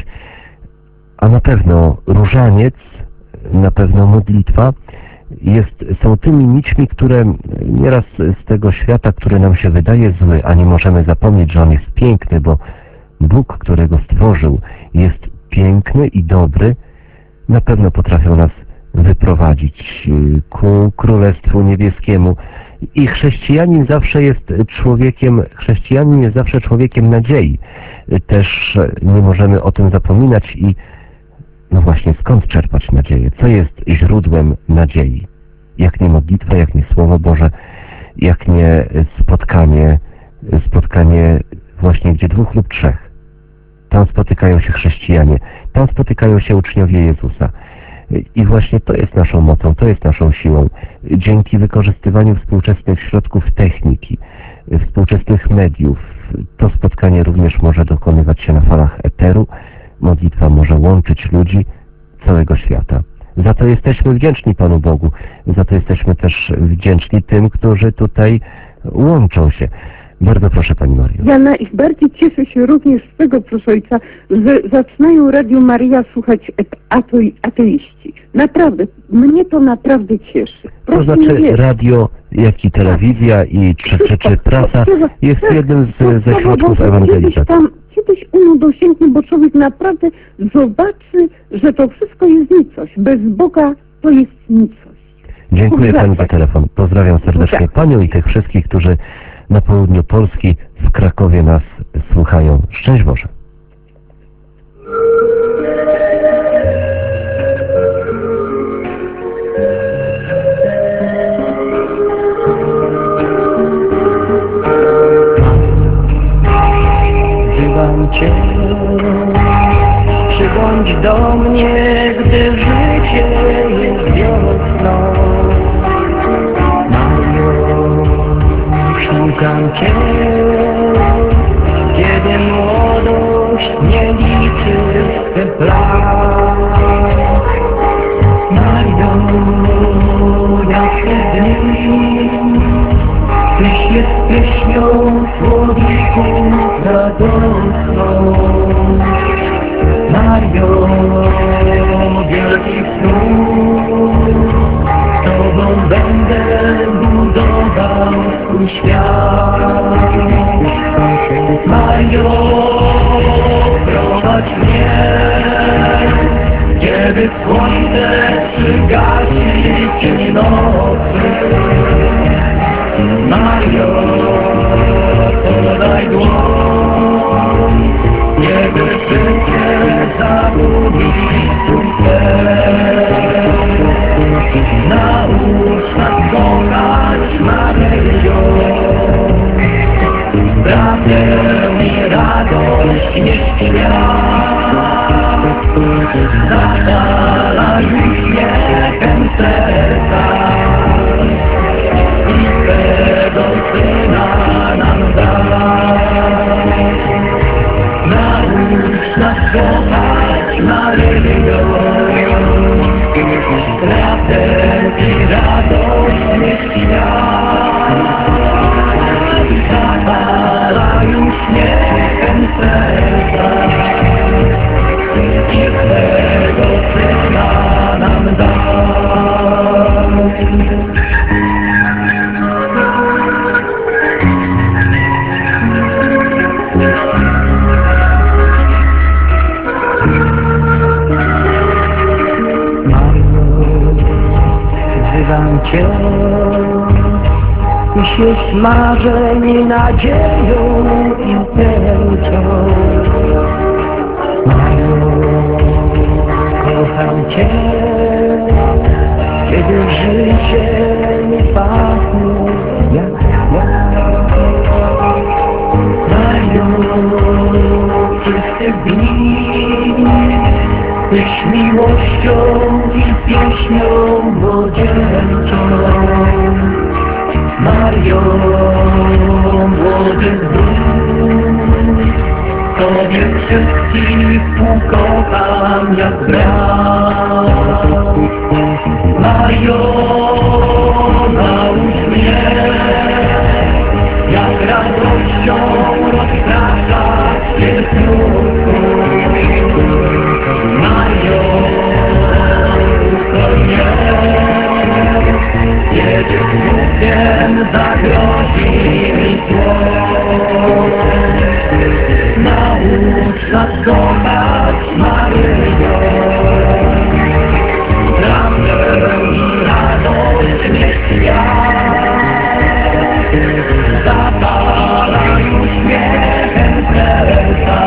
Speaker 1: A na pewno różaniec, na pewno modlitwa jest, są tymi nićmi, które nieraz z tego świata, który nam się wydaje zły, a nie możemy zapomnieć, że on jest piękny, bo Bóg, który go stworzył, jest piękny i dobry, na pewno potrafią nas wyprowadzić ku Królestwu Niebieskiemu. I chrześcijanin zawsze jest człowiekiem, chrześcijanin jest zawsze człowiekiem nadziei. Też nie możemy o tym zapominać i no właśnie, skąd czerpać nadzieję? Co jest źródłem nadziei? Jak nie modlitwa, jak nie Słowo Boże, jak nie spotkanie, spotkanie właśnie gdzie dwóch lub trzech. Tam spotykają się chrześcijanie, tam spotykają się uczniowie Jezusa. I właśnie to jest naszą mocą, to jest naszą siłą. Dzięki wykorzystywaniu współczesnych środków techniki, współczesnych mediów, to spotkanie również może dokonywać się na falach eteru. Modlitwa może łączyć ludzi całego świata. Za to jesteśmy wdzięczni Panu Bogu. Za to jesteśmy też wdzięczni tym, którzy tutaj łączą się. Bardzo proszę Pani Mario.
Speaker 6: Ja najbardziej cieszę się również z tego, proszę ojca, że zaczynają Radio Maria słuchać atei, ateiści. Naprawdę, mnie to naprawdę cieszy.
Speaker 1: To znaczy radio, jak i telewizja i czy, czy, czy prasa jest jednym z, ze środków ewangelizacji.
Speaker 6: Tam kiedyś uno dosięgnie, bo człowiek naprawdę zobaczy, że to wszystko jest nicość. Bez Boga to jest nicość.
Speaker 1: Dziękuję Pani za telefon. Pozdrawiam serdecznie
Speaker 6: Tak.
Speaker 1: Panią i tych wszystkich, którzy na południu Polski, w Krakowie nas słuchają. Szczęść Boże.
Speaker 2: Wzywam Cię, przybądź do mnie, gdy życie jest wiosną. Mario, szukam Cię, kiedy młodość nie liczy swych lat. Mario, jasne dni, Tyś jest pieśnią człowieków radosną. Mario, wielkich snów, z Tobą będę budował swój świat. Mario, prowadź mnie, gdzie Kiedy słońce przygasi cień nocy, Mario, podaj dłoń. Kiedy życie zagubi swój cel, naucz nas kochać Maryjo. Prawdę i radość niech świat zapala uśmiechem serca i swego Syna nam da. Naucz nas kochać Maryjo. Prawdę i radość niech świat zapala uśmiechem serca i swego Syna nam da. Wzywam Cię, Tyś jest marzeń, nadzieją i chęcią. Mario, kocham Cię, kiedy życie nie pachnie jak ja. Mario, czystych dni, Tyś miłością i pieśnią młodzieńczą. Mario, młodych dróg, Tobie wszystkich ukocham jak brat. Mario, naucz mnie, jak radością rozpraszać się smutku. Mario, ukoń mnie, kiedy smutkiem zagrozi mi zło. Naucz nas kochać Maryjo. Prawdę i radość niech świat zapala uśmiechem serca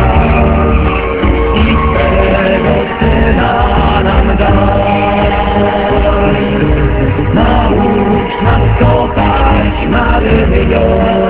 Speaker 2: i swego Syna nam da. Naucz nas kochać Maryjo.